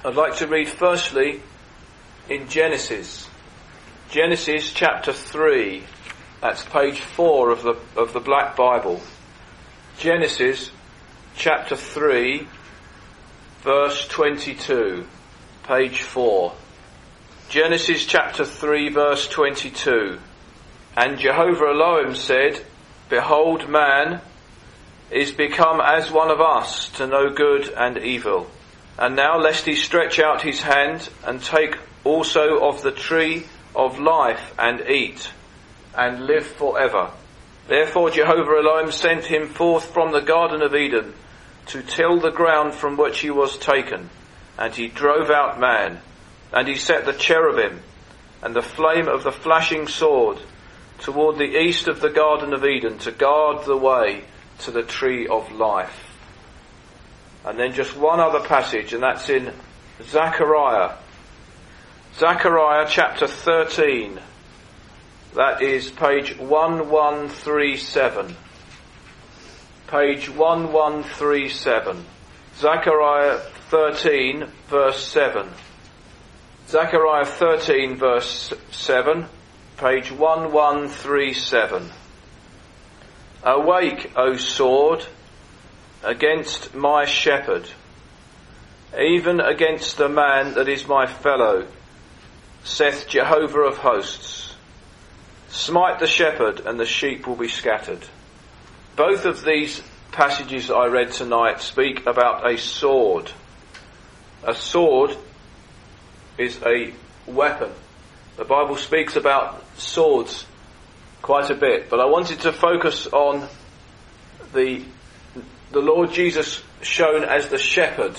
I'd like to read firstly in Genesis. Genesis chapter 3. That's page 4 of the Black Bible. Genesis chapter 3, verse 22. Page 4. Genesis chapter 3, verse 22. And Jehovah Elohim said, Behold, man is become as one of us to know good and evil. And now lest he stretch out his hand and take also of the tree of life and eat and live forever. Therefore Jehovah Elohim sent him forth from the Garden of Eden to till the ground from which he was taken. And he drove out man, and he set the cherubim and the flame of the flashing sword toward the east of the Garden of Eden to guard the way to the tree of life. And then just one other passage, and that's in Zechariah. Zechariah chapter 13. That is page 1137. Page 1137. Zechariah 13 verse 7. Zechariah 13 verse 7. Page 1137. Awake, O sword, against my shepherd, even against the man that is my fellow, saith Jehovah of hosts. Smite the shepherd, and the sheep will be scattered. Both of these passages I read tonight speak about a sword. A sword is a weapon. The Bible speaks about swords quite a bit, but I wanted to focus on the Lord Jesus shown as the shepherd.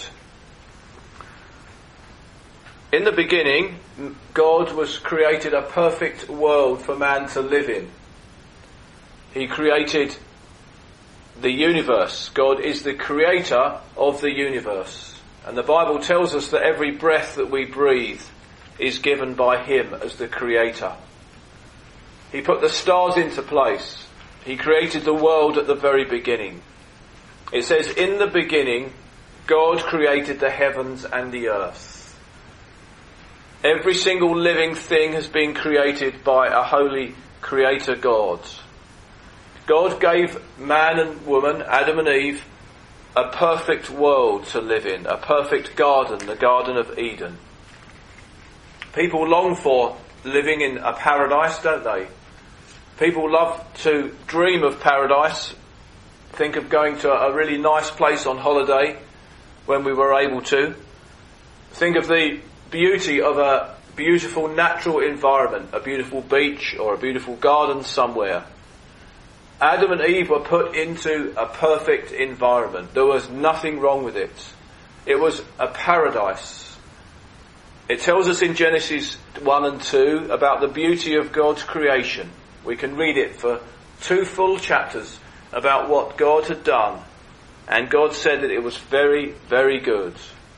In the beginning, God was created a perfect world for man to live in. He created the universe. God is the creator of the universe. And the Bible tells us that every breath that we breathe is given by Him as the creator. He put the stars into place. He created the world at the very beginning. It says, in the beginning, God created the heavens and the earth. Every single living thing has been created by a holy creator God. God gave man and woman, Adam and Eve, a perfect world to live in, a perfect garden, the Garden of Eden. People long for living in a paradise, don't they? People love to dream of paradise, think of going to a really nice place on holiday when we were able to. Think of the beauty of a beautiful natural environment, a beautiful beach or a beautiful garden somewhere. Adam and Eve were put into a perfect environment. There was nothing wrong with it. It was a paradise. It tells us in Genesis 1 and 2 about the beauty of God's creation. We can read it for 2 full chapters about what God had done. And God said that it was very, very good.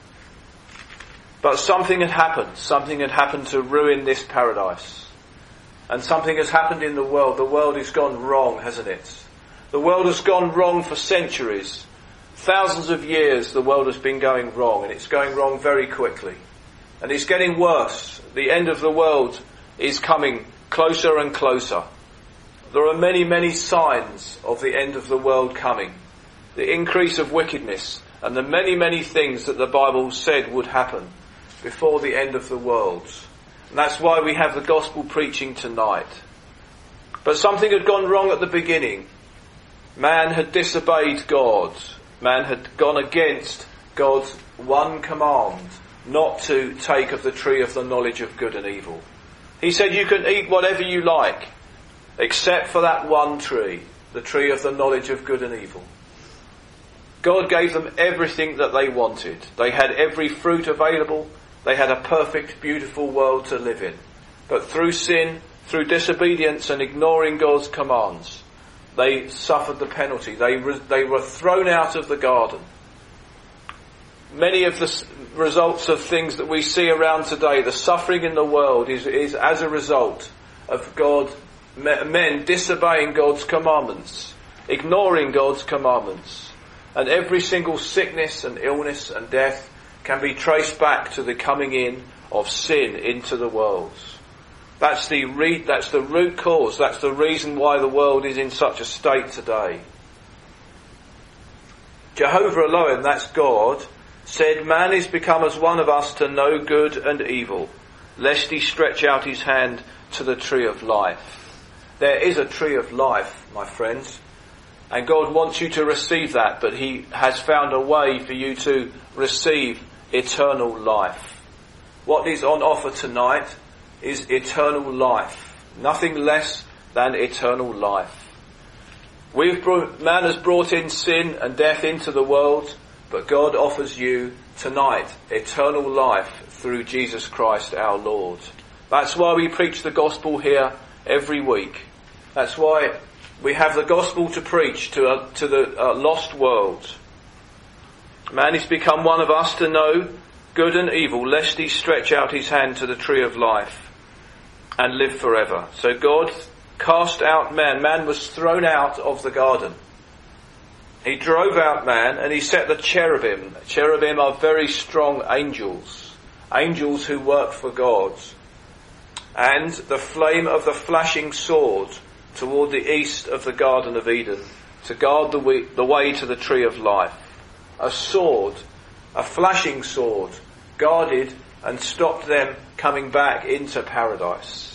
But something had happened. Something had happened to ruin this paradise. And something has happened in the world. The world has gone wrong, hasn't it? The world has gone wrong for centuries. Thousands of years the world has been going wrong, and it's going wrong very quickly. And it's getting worse. The end of the world is coming closer and closer. There are many, many signs of the end of the world coming. The increase of wickedness and the many, many things that the Bible said would happen before the end of the world. And that's why we have the gospel preaching tonight. But something had gone wrong at the beginning. Man had disobeyed God. Man had gone against God's one command, not to take of the tree of the knowledge of good and evil. He said you can eat whatever you like, except for that one tree, the tree of the knowledge of good and evil. God gave them everything that they wanted. They had every fruit available. They had a perfect, beautiful world to live in. But through sin, through disobedience and ignoring God's commands, they suffered the penalty. They were thrown out of the garden. Many of the results of things that we see around today, the suffering in the world is as a result of men disobeying God's commandments, ignoring God's commandments. And every single sickness and illness and death can be traced back to the coming in of sin into the world. That's the root cause. That's the reason why the world is in such a state today. Jehovah Elohim, that's God, said, "Man is become as one of us to know good and evil, lest he stretch out his hand to the tree of life." There is a tree of life, my friends, and God wants you to receive that, but he has found a way for you to receive eternal life. What is on offer tonight is eternal life, nothing less than eternal life. Man has brought in sin and death into the world, but God offers you tonight eternal life through Jesus Christ our Lord. That's why we preach the gospel here every week. That's why we have the gospel to preach to the lost world. Man is become one of us to know good and evil, lest he stretch out his hand to the tree of life and live forever. So God cast out man. Man was thrown out of the garden. He drove out man and he set the cherubim. Cherubim are very strong angels. Angels who work for God. And the flame of the flashing sword toward the east of the Garden of Eden to guard the way to the tree of life. A sword, a flashing sword, guarded and stopped them coming back into paradise.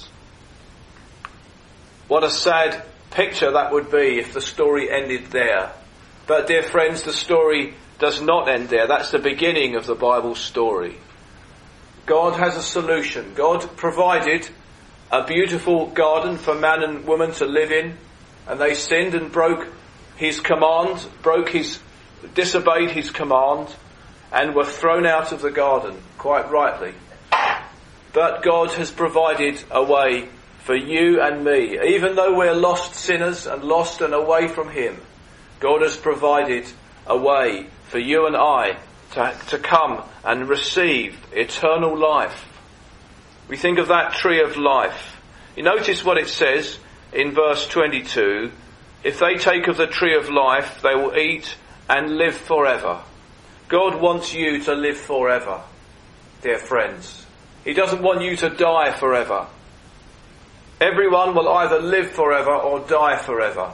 What a sad picture that would be if the story ended there. But dear friends, the story does not end there. That's the beginning of the Bible story. God has a solution. God provided a beautiful garden for man and woman to live in, and they sinned and broke his command, disobeyed his command, and were thrown out of the garden, quite rightly. But God has provided a way for you and me. Even though we're lost sinners and lost and away from him, God has provided a way for you and I to come and receive eternal life. We think of that tree of life. You notice what it says in verse 22. If they take of the tree of life, they will eat and live forever. God wants you to live forever, dear friends. He doesn't want you to die forever. Everyone will either live forever or die forever.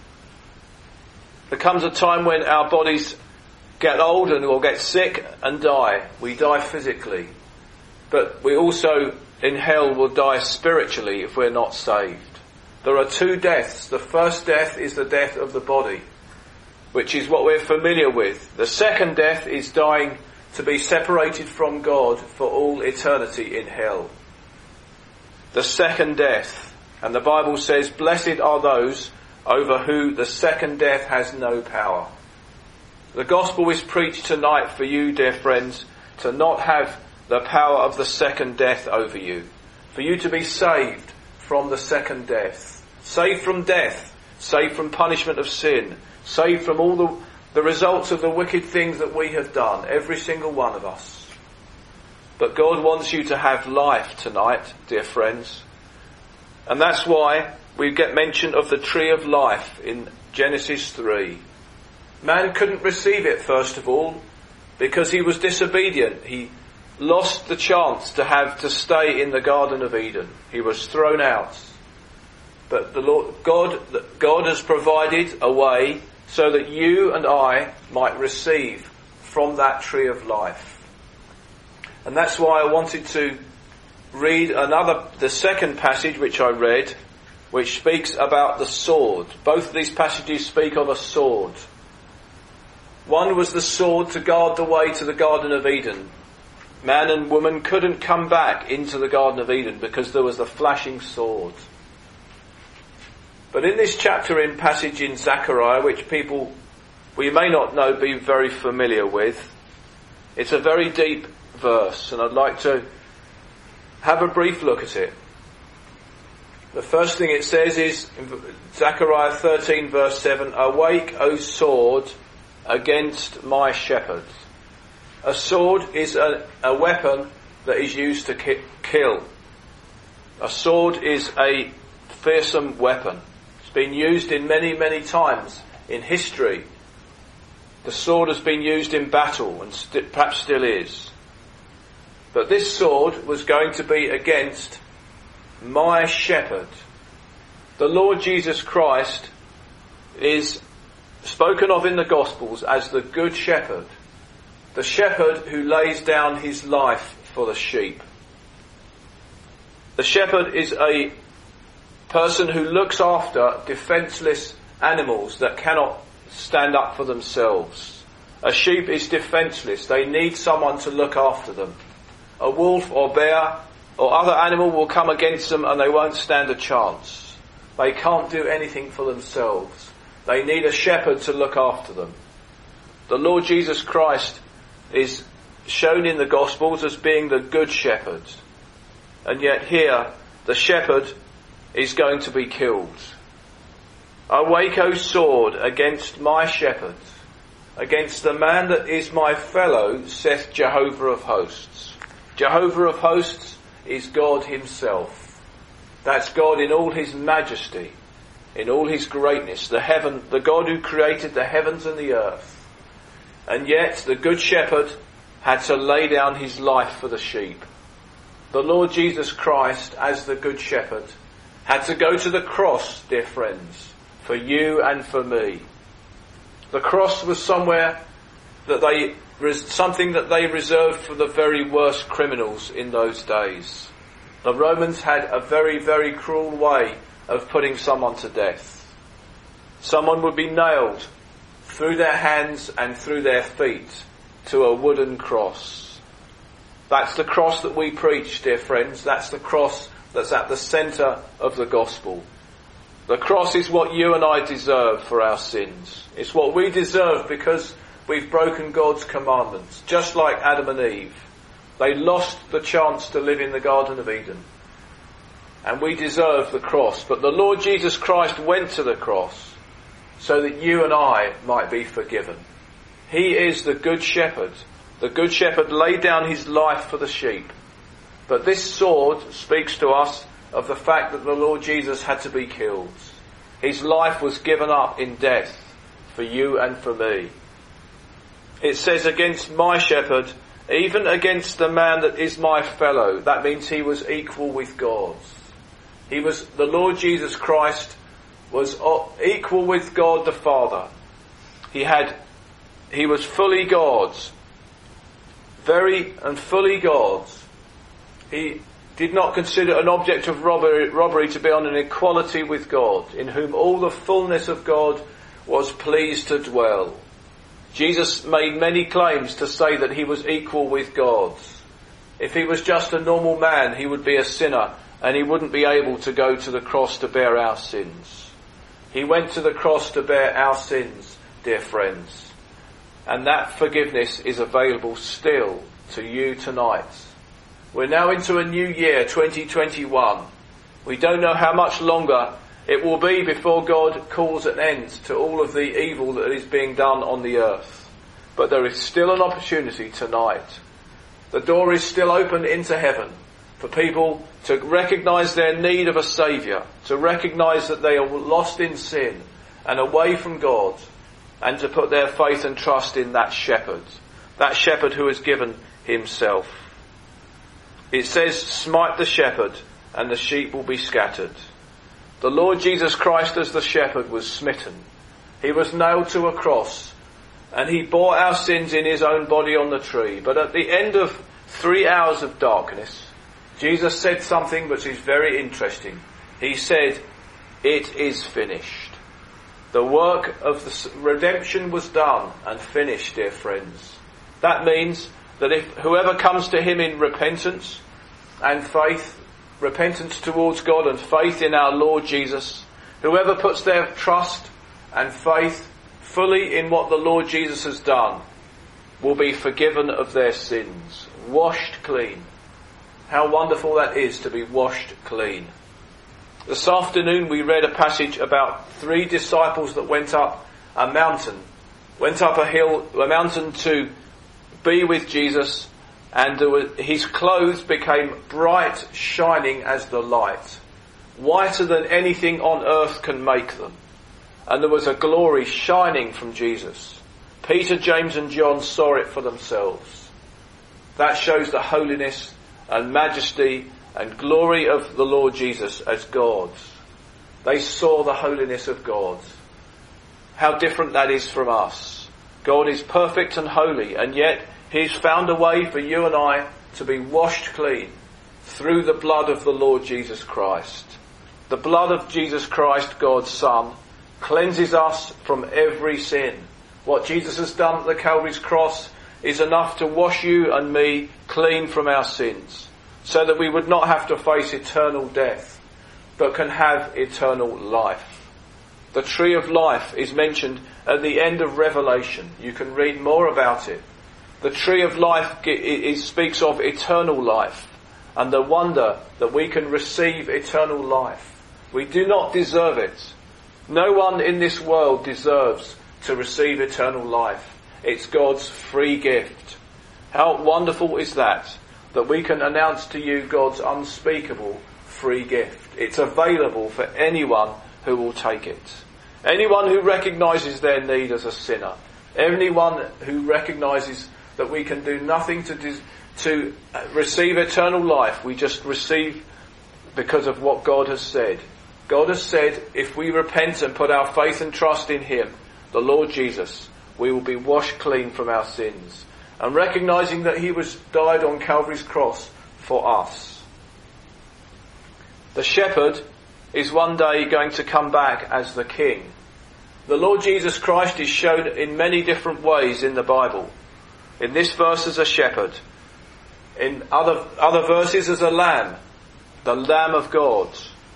There comes a time when our bodies get old and will get sick and die. We die physically. But we also in hell will die spiritually if we're not saved. There are two deaths. The first death is the death of the body, which is what we're familiar with. The second death is dying to be separated from God for all eternity in hell. The second death. And the Bible says, "Blessed are those over who the second death has no power." The gospel is preached tonight for you, dear friends, to not have the power of the second death over you. For you to be saved from the second death. Saved from death. Saved from punishment of sin. Saved from all the results of the wicked things that we have done. Every single one of us. But God wants you to have life tonight, dear friends. And that's why we get mention of the tree of life in Genesis 3. Man couldn't receive it, first of all, because he was disobedient. He lost the chance to stay in the Garden of Eden. He was thrown out. But the Lord God has provided a way so that you and I might receive from that tree of life. And that's why I wanted to read the second passage which I read, which speaks about the sword. Both of these passages speak of a sword. One was the sword to guard the way to the Garden of Eden. Man and woman couldn't come back into the Garden of Eden because there was the flashing sword. But in this chapter in passage in Zechariah, which people we may not know, be very familiar with, it's a very deep verse, and I'd like to have a brief look at it. The first thing it says is, in Zechariah 13 verse 7, "Awake, O sword, against my shepherds." A sword is a weapon that is used to kill. A sword is a fearsome weapon. It's been used in many, many times in history. The sword has been used in battle and perhaps still is. But this sword was going to be against my shepherd. The Lord Jesus Christ is spoken of in the Gospels as the good shepherd. The shepherd who lays down his life for the sheep. The shepherd is a person who looks after defenceless animals that cannot stand up for themselves. A sheep is defenceless. They need someone to look after them. A wolf or bear or other animal will come against them and they won't stand a chance. They can't do anything for themselves. They need a shepherd to look after them. The Lord Jesus Christ is shown in the Gospels as being the good shepherd. And yet here, the shepherd is going to be killed. Awake, O sword, against my shepherd, against the man that is my fellow, saith Jehovah of hosts. Jehovah of hosts is God himself. That's God in all his majesty, in all his greatness, the God who created the heavens and the earth. And yet the good shepherd had to lay down his life for the sheep. The Lord Jesus Christ, as the good shepherd, had to go to the cross, dear friends, for you and for me. The cross was something that they reserved for the very worst criminals in those days. The Romans had a very, very cruel way of putting someone to death. Someone would be nailed through their hands and through their feet to a wooden cross. That's the cross that we preach, dear friends. That's the cross that's at the centre of the gospel. The cross is what you and I deserve for our sins. It's what we deserve because we've broken God's commandments, just like Adam and Eve. They lost the chance to live in the Garden of Eden. And we deserve the cross. But the Lord Jesus Christ went to the cross so that you and I might be forgiven. He is the good shepherd. The good shepherd laid down his life for the sheep. But this sword speaks to us of the fact that the Lord Jesus had to be killed. His life was given up in death for you and for me. It says, against my shepherd, even against the man that is my fellow. That means he was equal with God. The Lord Jesus Christ was equal with God the Father. He was fully God's. Very and fully God's. He did not consider an object of robbery to be on an equality with God, in whom all the fullness of God was pleased to dwell. Jesus made many claims to say that he was equal with God. If he was just a normal man, he would be a sinner and he wouldn't be able to go to the cross to bear our sins. He went to the cross to bear our sins, dear friends. And that forgiveness is available still to you tonight. We're now into a new year, 2021. We don't know how much longer it will be before God calls an end to all of the evil that is being done on the earth. But there is still an opportunity tonight. The door is still open into heaven for people to recognise their need of a saviour, to recognise that they are lost in sin and away from God, and to put their faith and trust in that shepherd who has given himself. It says, smite the shepherd and the sheep will be scattered. The Lord Jesus Christ as the shepherd was smitten. He was nailed to a cross and he bore our sins in his own body on the tree. But at the end of 3 hours of darkness, Jesus said something which is very interesting. He said, it is finished. The work of the redemption was done and finished, dear friends. That means that if whoever comes to him in repentance and faith, repentance towards God and faith in our Lord Jesus, whoever puts their trust and faith fully in what the Lord Jesus has done, will be forgiven of their sins, washed clean. How wonderful that is to be washed clean. This afternoon we read a passage about 3 disciples that went up a mountain, a mountain to be with Jesus, and his clothes became bright, shining as the light, whiter than anything on earth can make them. And there was a glory shining from Jesus. Peter, James and John saw it for themselves. That shows the holiness and majesty and glory of the Lord Jesus as God's. They saw the holiness of God. How different that is from us. God is perfect and holy, and yet He's found a way for you and I to be washed clean through the blood of the Lord Jesus Christ. The blood of Jesus Christ, God's Son, cleanses us from every sin. What Jesus has done at the Calvary's cross is enough to wash you and me clean from our sins, so that we would not have to face eternal death, but can have eternal life. The tree of life is mentioned at the end of Revelation. You can read more about it. The tree of life speaks of eternal life and the wonder that we can receive eternal life. We do not deserve it. No one in this world deserves to receive eternal life. It's God's free gift. How wonderful is that we can announce to you God's unspeakable free gift. It's available for anyone who will take it. Anyone who recognises their need as a sinner. Anyone who recognises that we can do nothing to receive eternal life. We just receive because of what God has said. God has said if we repent and put our faith and trust in Him, the Lord Jesus, we will be washed clean from our sins. And recognising that He died on Calvary's cross for us. The shepherd is one day going to come back as the king. The Lord Jesus Christ is shown in many different ways in the Bible. In this verse as a shepherd. In other verses as a lamb. The Lamb of God.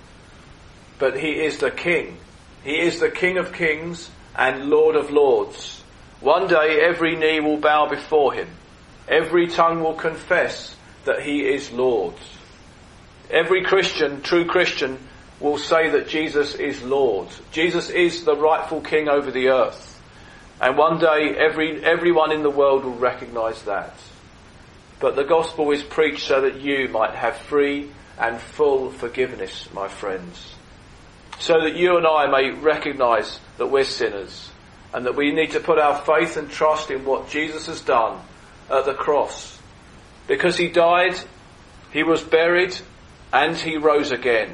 But He is the King. He is the King of kings and Lord of lords. One day every knee will bow before Him. Every tongue will confess that He is Lord. Every Christian, true Christian, will say that Jesus is Lord. Jesus is the rightful King over the earth. And one day everyone in the world will recognise that. But the gospel is preached so that you might have free and full forgiveness, my friends. So that you and I may recognise that we're sinners and that we need to put our faith and trust in what Jesus has done at the cross. Because He died, He was buried, and He rose again.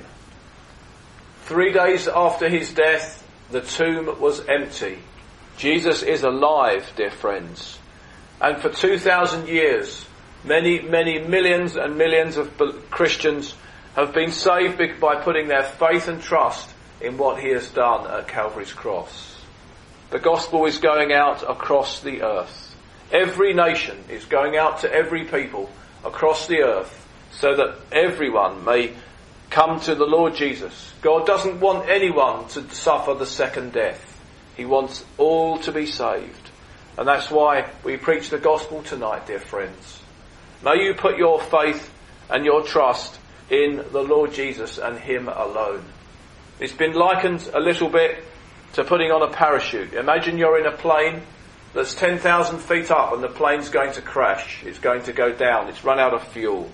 3 days after His death, the tomb was empty. Jesus is alive, dear friends. And for 2,000 years, many millions and millions of Christians have been saved by putting their faith and trust in what He has done at Calvary's cross. The gospel is going out across the earth. Every nation is going out to every people across the earth so that everyone may come to the Lord Jesus. God doesn't want anyone to suffer the second death. He wants all to be saved. And that's why we preach the gospel tonight, dear friends. May you put your faith and your trust in the Lord Jesus and Him alone. It's been likened a little bit to putting on a parachute. Imagine you're in a plane that's 10,000 feet up and the plane's going to crash. It's going to go down. It's run out of fuel.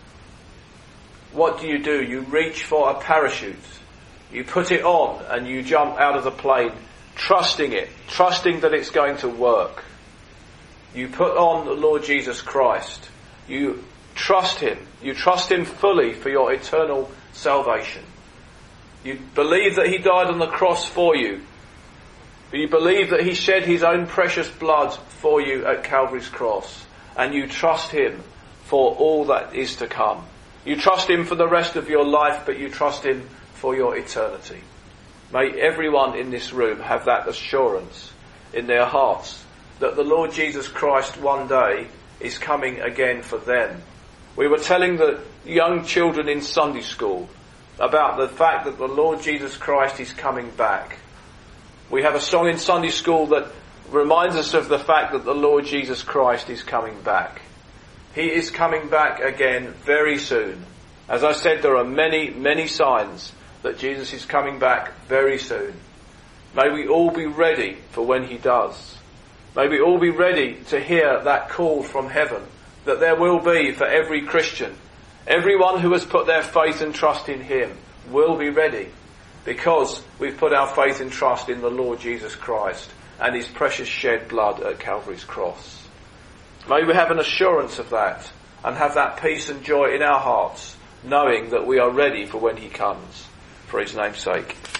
What do? You reach for a parachute. You put it on and you jump out of the plane, trusting that it's going to work. You put on the Lord Jesus Christ. You trust Him. You trust Him fully for your eternal salvation. You believe that He died on the cross for you. You believe that He shed His own precious blood for you at Calvary's cross. And you trust Him for all that is to come. You trust Him for the rest of your life, but you trust Him for your eternity. May everyone in this room have that assurance in their hearts that the Lord Jesus Christ one day is coming again for them. We were telling the young children in Sunday school about the fact that the Lord Jesus Christ is coming back. We have a song in Sunday school that reminds us of the fact that the Lord Jesus Christ is coming back. He is coming back again very soon. As I said, there are many signs that Jesus is coming back very soon. May we all be ready for when He does. May we all be ready to hear that call from heaven that there will be for every Christian. Everyone who has put their faith and trust in Him will be ready because we've put our faith and trust in the Lord Jesus Christ. and his precious shed blood at Calvary's cross. May we have an assurance of that and have that peace and joy in our hearts, knowing that we are ready for when he comes, for his name's sake.